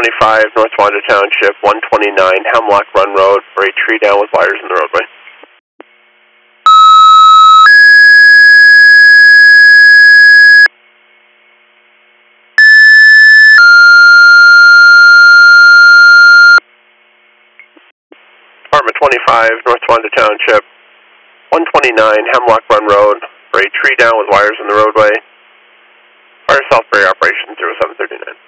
25, North Wanda Township, 129 Hemlock Run Road for a tree down with wires in the roadway. Department 25, North Wanda Township, 129 Hemlock Run Road for a tree down with wires in the roadway. Fire Southbury Operation 0739.